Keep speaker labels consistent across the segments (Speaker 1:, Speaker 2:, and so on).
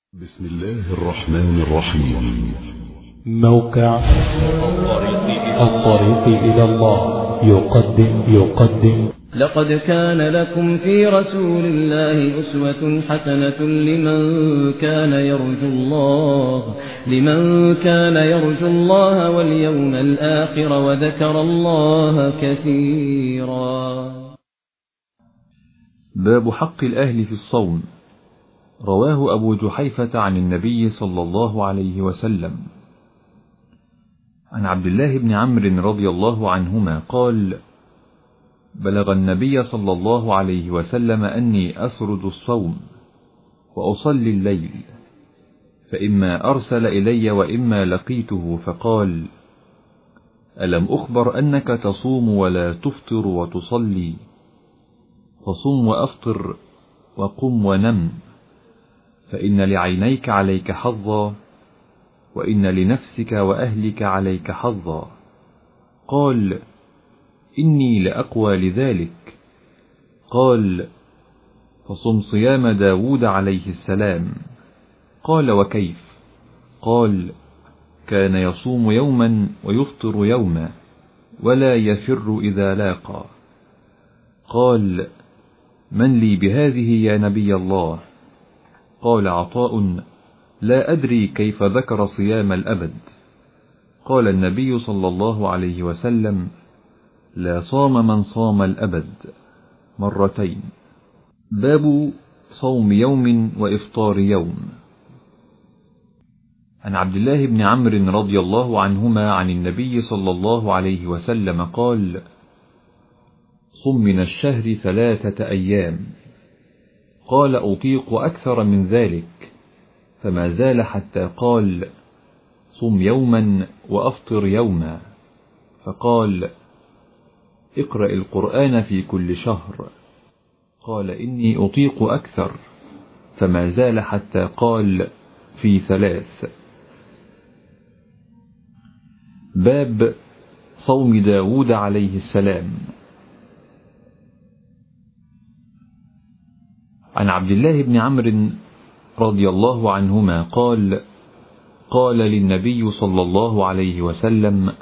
Speaker 1: بسم الله الرحمن الرحيم.
Speaker 2: موقع الطريق إلى الله يقدم
Speaker 3: لقد كان لكم في رسول الله أسوة حسنة لمن كان يرجو الله واليوم الآخر وذكر الله كثيرا.
Speaker 4: باب حق الأهل في الصوم. رواه أبو جحيفة عن النبي صلى الله عليه وسلم. عن عبد الله بن عمرو رضي الله عنهما قال: بلغ النبي صلى الله عليه وسلم أني أسرد الصوم وأصلي الليل، فإما أرسل إلي وإما لقيته فقال: ألم أخبر أنك تصوم ولا تفطر وتصلي؟ فصم وأفطر وقم ونم، فإن لعينيك عليك حظا، وإن لنفسك وأهلك عليك حظا. قال: إني لأقوى لذلك. قال: فصم صيام داود عليه السلام. قال: وكيف؟ قال: كان يصوم يوما ويفطر يوما ولا يفر إذا لاقى. قال: من لي بهذه يا نبي الله؟ قال عطاء: لا أدري كيف ذكر صيام الأبد. قال النبي صلى الله عليه وسلم: لا صام من صام الأبد مرتين. باب صوم يوم وإفطار يوم. عن عبد الله بن عمرو رضي الله عنهما عن النبي صلى الله عليه وسلم قال: صم من الشهر 3 أيام. قال: أطيق أكثر من ذلك، فما زال حتى قال: صم يوما وأفطر يوما. فقال: اقرأ القرآن في كل شهر. قال: إني أطيق أكثر، فما زال حتى قال: في 3. باب صوم داود عليه السلام. عن عبد الله بن عمرو رضي الله عنهما قال: قال للنبي صلى الله عليه وسلم: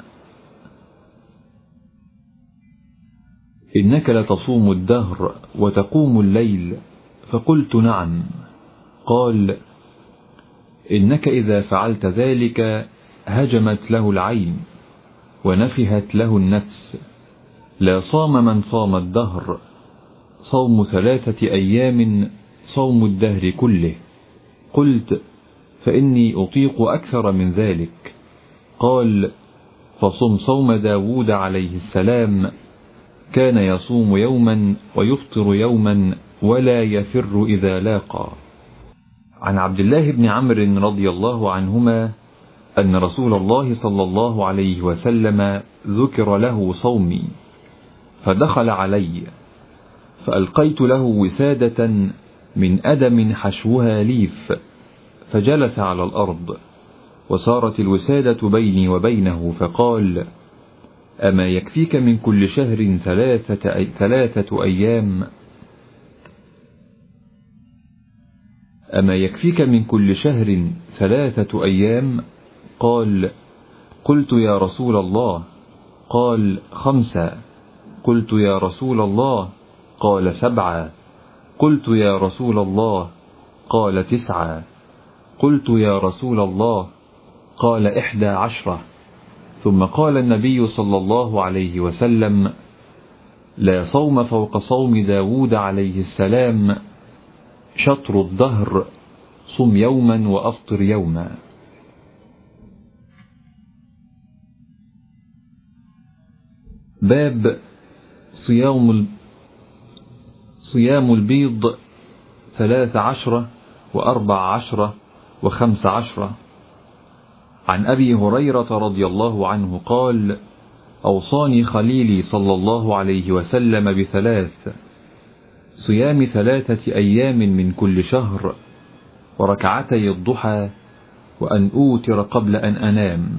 Speaker 4: إنك لتصوم الدهر وتقوم الليل. فقلت: نعم. قال: إنك إذا فعلت ذلك هجمت له العين ونفهت له النفس. لا صام من صام الدهر، صوم 3 أيام صوم الدهر كله. قلت: فإني أطيق أكثر من ذلك. قال: فصم صوم داود عليه السلام، كان يصوم يوما ويفطر يوما ولا يفر إذا لاقى. عن عبد الله بن عمرو رضي الله عنهما أن رسول الله صلى الله عليه وسلم ذكر له صومي، فدخل علي، فألقيت له وسادة من أدم حشوها ليف، فجلس على الأرض، وصارت الوسادة بيني وبينه، فقال: أما يكفيك من كل شهر 3 أيام؟ أما يكفيك من كل شهر 3 أيام؟ قال: قلت يا رسول الله. قال: 5. قلت يا رسول الله. قال: 7. قلت يا رسول الله. قال: 9. قلت يا رسول الله. قال: 11. ثم قال النبي صلى الله عليه وسلم: لا صوم فوق صوم داود عليه السلام، شطر الدهر، صم يوما وأفطر يوما. باب صيام البيض 13 و14 و15. عن أبي هريرة رضي الله عنه قال: أوصاني خليلي صلى الله عليه وسلم ب3: صيام 3 أيام من كل شهر، وركعتي الضحى، وأن أوتر قبل أن أنام.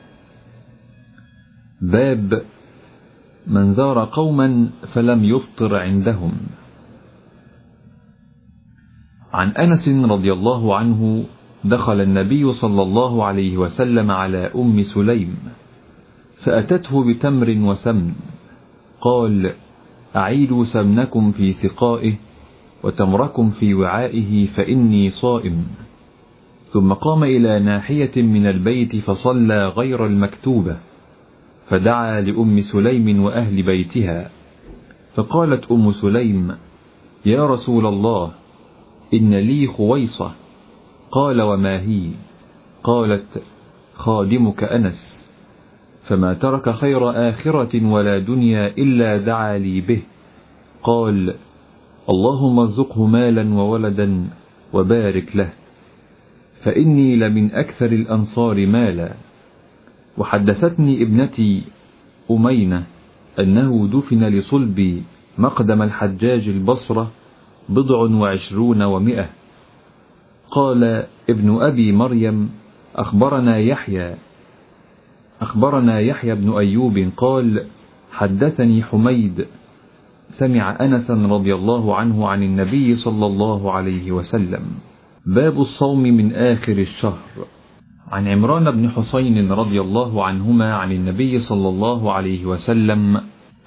Speaker 4: باب من زار قوما فلم يفطر عندهم. عن أنس رضي الله عنه دخل النبي صلى الله عليه وسلم على أم سليم فأتته بتمر وسمن، قال: أعيدوا سمنكم في سقائه وتمركم في وعائه فإني صائم. ثم قام إلى ناحية من البيت فصلى غير المكتوبة، فدعا لأم سليم وأهل بيتها، فقالت أم سليم: يا رسول الله، إن لي خويصة. قال: وما هي؟ قالت: خادمك أنس، فما ترك خير آخرة ولا دنيا إلا دعا لي به. قال: اللهم ارزقه مالا وولدا وبارك له، فإني لمن أكثر الأنصار مالا. وحدثتني ابنتي أمينة أنه دفن لصلب مقدم الحجاج البصرة 27 و100. قال ابن أبي مريم: أخبرنا يحيى بن أيوب قال: حدثني حميد سمع أنسا رضي الله عنه عن النبي صلى الله عليه وسلم. باب الصوم من آخر الشهر. عن عمران بن حسين رضي الله عنهما عن النبي صلى الله عليه وسلم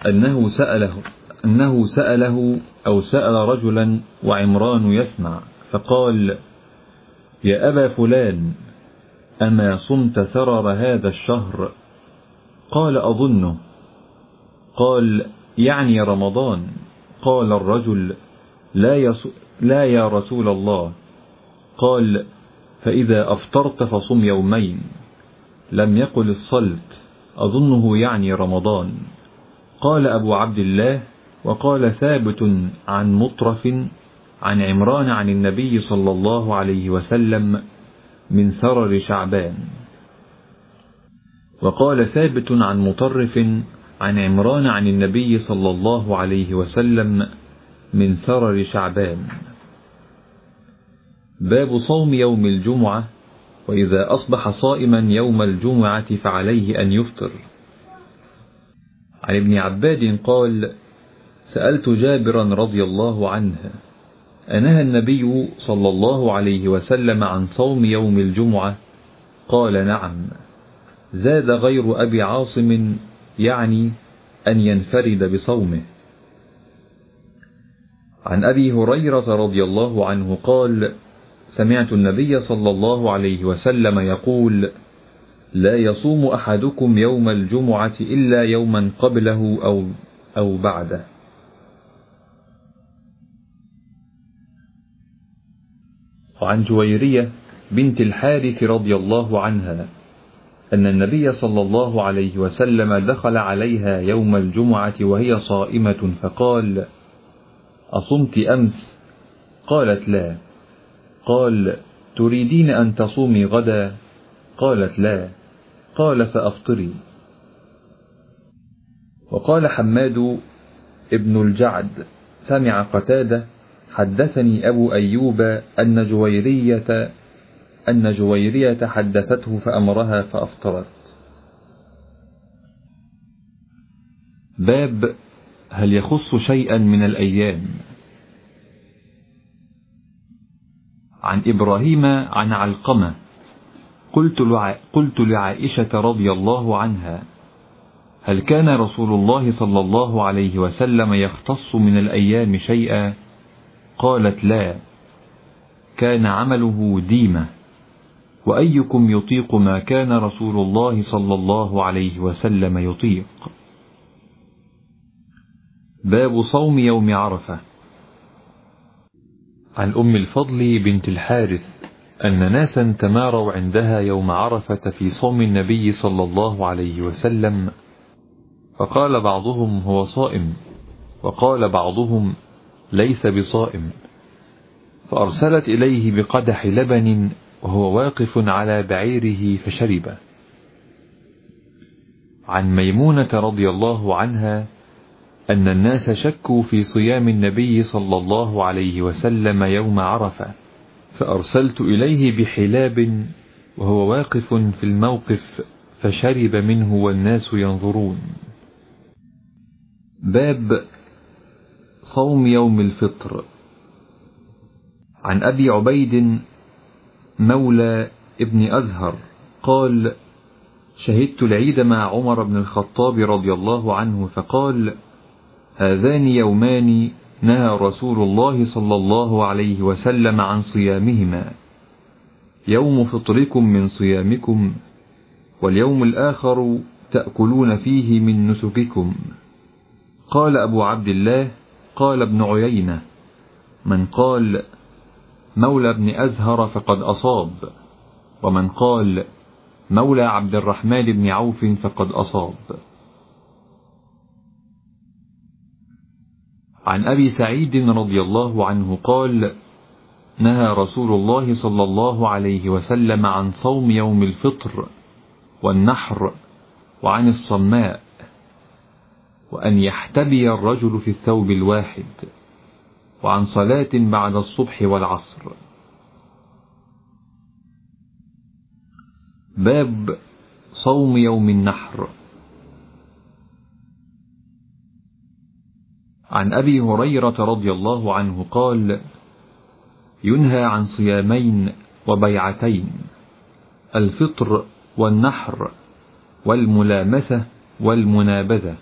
Speaker 4: أنه سأله أو سأل رجلا وعمران يسمع، فقال: يا أبا فلان، أما صمت سرر هذا الشهر؟ قال: أظنه. قال: يعني رمضان؟ قال الرجل: لا يا رسول الله. قال: فإذا أفطرت فصم يومين. لم يقل الصلت، أظنه يعني رمضان. قال أبو عبد الله: وقال ثابت عن مطرف عن عمران عن النبي صلى الله عليه وسلم من سرر شعبان. وقال ثابت عن مطرف عن عمران عن النبي صلى الله عليه وسلم من سرر شعبان. باب صوم يوم الجمعة، وإذا أصبح صائما يوم الجمعة فعليه أن يفطر. عن ابن عباد قال: سألت جابرا رضي الله عنه: أنهى النبي صلى الله عليه وسلم عن صوم يوم الجمعة؟ قال: نعم. زاد غير أبي عاصم، يعني أن ينفرد بصومه. عن أبي هريرة رضي الله عنه قال: سمعت النبي صلى الله عليه وسلم يقول: لا يصوم أحدكم يوم الجمعة إلا يوما قبله أو بعده. وعن جويرية بنت الحارث رضي الله عنها أن النبي صلى الله عليه وسلم دخل عليها يوم الجمعة وهي صائمة، فقال: أصمت أمس؟ قالت: لا. قال: تريدين أن تصومي غدا؟ قالت: لا. قال: فأفطري. وقال حماد ابن الجعد: سمع قتادة: حدثني أبو أيوب أن جويرية حدثته فأمرها فأفطرت. باب هل يخص شيئا من الأيام. عن إبراهيم عن علقمة: قلت لعائشة رضي الله عنها: هل كان رسول الله صلى الله عليه وسلم يختص من الأيام شيئا؟ قالت: لا، كان عمله ديمة. وأيكم يطيق ما كان رسول الله صلى الله عليه وسلم يطيق. باب صوم يوم عرفة. عن أم الفضل بنت الحارث أن ناسا تماروا عندها يوم عرفة في صوم النبي صلى الله عليه وسلم، فقال بعضهم: هو صائم، وقال بعضهم: ليس بصائم. فأرسلت إليه بقدح لبن وهو واقف على بعيره فشرب. عن ميمونة رضي الله عنها أن الناس شكوا في صيام النبي صلى الله عليه وسلم يوم عرفة، فأرسلت إليه بحلاب وهو واقف في الموقف فشرب منه والناس ينظرون. باب صوم يوم الفطر. عن أبي عبيد مولى ابن أزهر قال: شهدت العيد مع عمر بن الخطاب رضي الله عنه فقال: هذان يومان نهى رسول الله صلى الله عليه وسلم عن صيامهما، يوم فطركم من صيامكم، واليوم الآخر تأكلون فيه من نسككم. قال أبو عبد الله: قال ابن عيينة: من قال مولى ابن أزهر فقد أصاب، ومن قال مولى عبد الرحمن بن عوف فقد أصاب. عن أبي سعيد رضي الله عنه قال: نهى رسول الله صلى الله عليه وسلم عن صوم يوم الفطر والنحر وعن الصماء، وأن يحتبي الرجل في الثوب الواحد، وعن صلاة بعد الصبح والعصر. باب صوم يوم النحر. عن أبي هريرة رضي الله عنه قال: ينهى عن صيامين وبيعتين، الفطر والنحر والملامسة والمنابذة.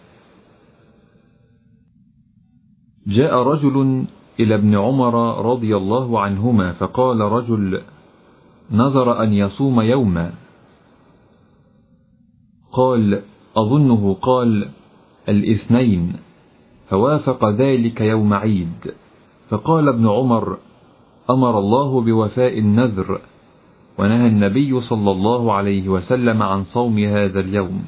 Speaker 4: جاء رجل إلى ابن عمر رضي الله عنهما فقال رجل: نذر أن يصوم يوما. قال: أظنه قال الاثنين، فوافق ذلك يوم عيد. فقال ابن عمر: أمر الله بوفاء النذر، ونهى النبي صلى الله عليه وسلم عن صوم هذا اليوم.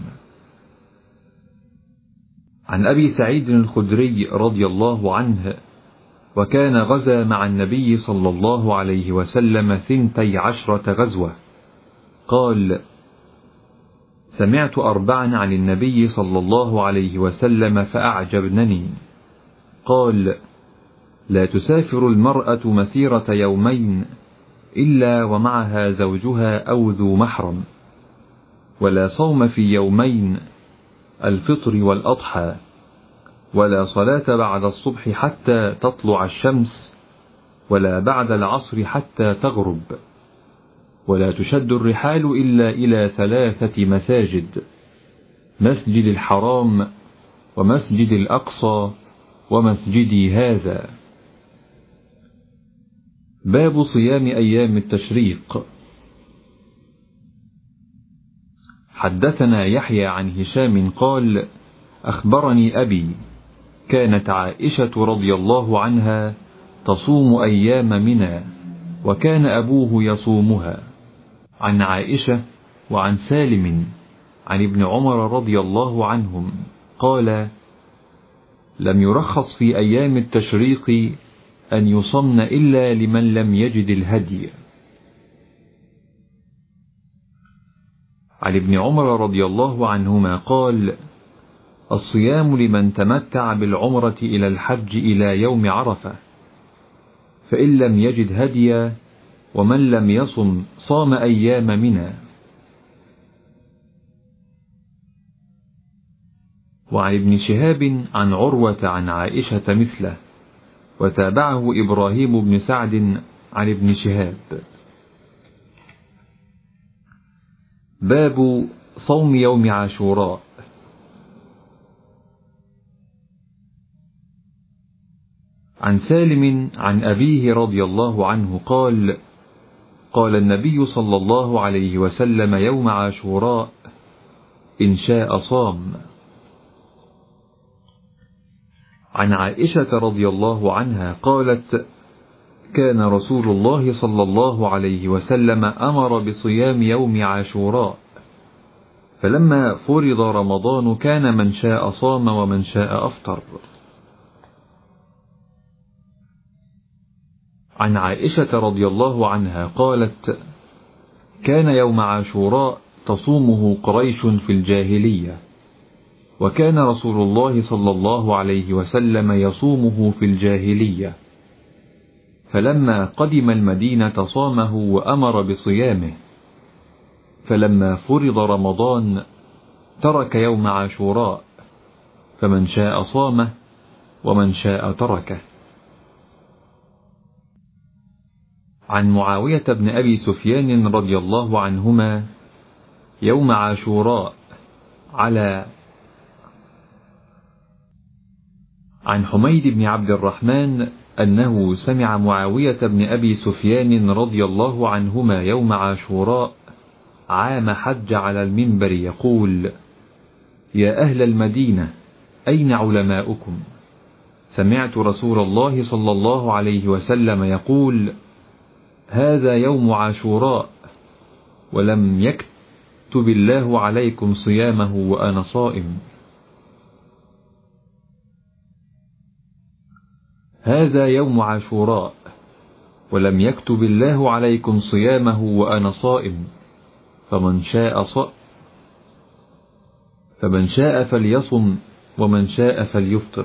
Speaker 4: عن أبي سعيد الخدري رضي الله عنه: وكان غزا مع النبي صلى الله عليه وسلم 12 غزوة. قال: سمعت 4 عن النبي صلى الله عليه وسلم فأعجبنني. قال: لا تسافر المرأة مسيرة يومين إلا ومعها زوجها أو ذو محرم، ولا صوم في يومين، الفطر والأضحى، ولا صلاة بعد الصبح حتى تطلع الشمس، ولا بعد العصر حتى تغرب، ولا تشد الرحال إلا إلى 3 مساجد: مسجد الحرام، ومسجد الأقصى، ومسجدي هذا. باب صيام أيام التشريق. حدثنا يحيى عن هشام قال: أخبرني أبي كانت عائشة رضي الله عنها تصوم أيام منى، وكان أبوه يصومها. عن عائشة وعن سالم عن ابن عمر رضي الله عنهم قال: لم يرخص في أيام التشريق أن يصمن إلا لمن لم يجد الهدي. عن ابن عمر رضي الله عنهما قال: الصيام لمن تمتع بالعمرة إلى الحج إلى يوم عرفة، فإن لم يجد هديا، ومن لم يصم صام أيام منى. وعن ابن شهاب عن عروة عن عائشة مثله، وتابعه إبراهيم بن سعد عن ابن شهاب. باب صوم يوم عاشوراء. عن سالم عن أبيه رضي الله عنه قال: قال النبي صلى الله عليه وسلم يوم عاشوراء: إن شاء صام. عن عائشة رضي الله عنها قالت: كان رسول الله صلى الله عليه وسلم أمر بصيام يوم عاشوراء، فلما فرض رمضان كان من شاء صام ومن شاء أفطر. عن عائشة رضي الله عنها قالت: كان يوم عاشوراء تصومه قريش في الجاهلية، وكان رسول الله صلى الله عليه وسلم يصومه في الجاهلية، فلما قدم المدينة صامه وأمر بصيامه، فلما فرض رمضان ترك يوم عاشوراء، فمن شاء صامه ومن شاء تركه. عن معاوية بن أبي سفيان رضي الله عنهما يوم عاشوراء عن حميد بن عبد الرحمن أنه سمع معاوية بن أبي سفيان رضي الله عنهما يوم عاشوراء عام حج على المنبر يقول: يا أهل المدينة، أين علماؤكم؟ سمعت رسول الله صلى الله عليه وسلم يقول: هذا يوم عاشوراء، ولم يكتب الله عليكم صيامه وأنا صائم. هذا يوم عاشوراء، ولم يكتب الله عليكم صيامه وأنا صائم، فمن شاء فليصم ومن شاء فليفطر.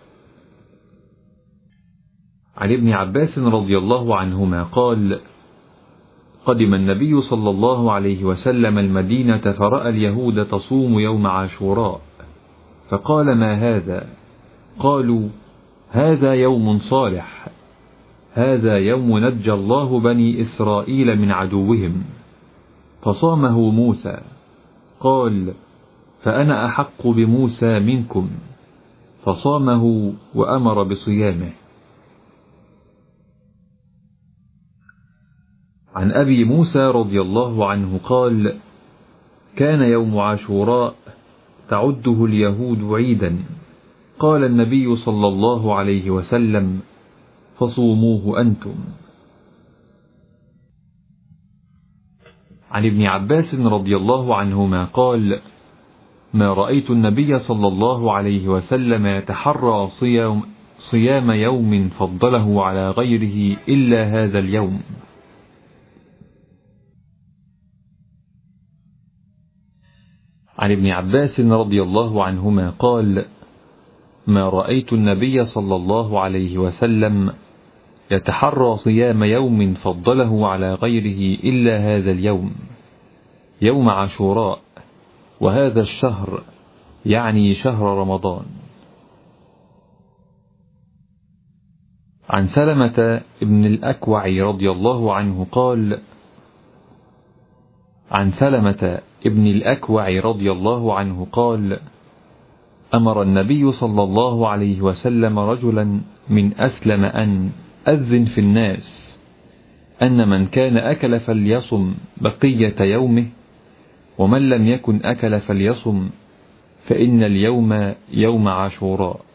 Speaker 4: عن ابن عباس رضي الله عنهما قال: قدم النبي صلى الله عليه وسلم المدينة فرأى اليهود تصوم يوم عاشوراء، فقال: ما هذا؟ قالوا: هذا يوم صالح، هذا يوم نجى الله بني إسرائيل من عدوهم، فصامه موسى. قال: فأنا أحق بموسى منكم، فصامه وأمر بصيامه. عن أبي موسى رضي الله عنه قال: كان يوم عاشوراء تعده اليهود عيدا، قال النبي صلى الله عليه وسلم: فصوموه أنتم. عن ابن عباس رضي الله عنهما قال: ما رأيت النبي صلى الله عليه وسلم يتحرى صيام يوم فضله على غيره إلا هذا اليوم. عن ابن عباس رضي الله عنهما قال: ما رأيت النبي صلى الله عليه وسلم يتحرى صيام يوم فضله على غيره إلا هذا اليوم، يوم عاشوراء، وهذا الشهر يعني شهر رمضان. عن سلمة ابن الأكوع رضي الله عنه قال: أمر النبي صلى الله عليه وسلم رجلا من أسلم أن أذن في الناس أن من كان أكل فليصم بقية يومه، ومن لم يكن أكل فليصم، فإن اليوم يوم عاشوراء.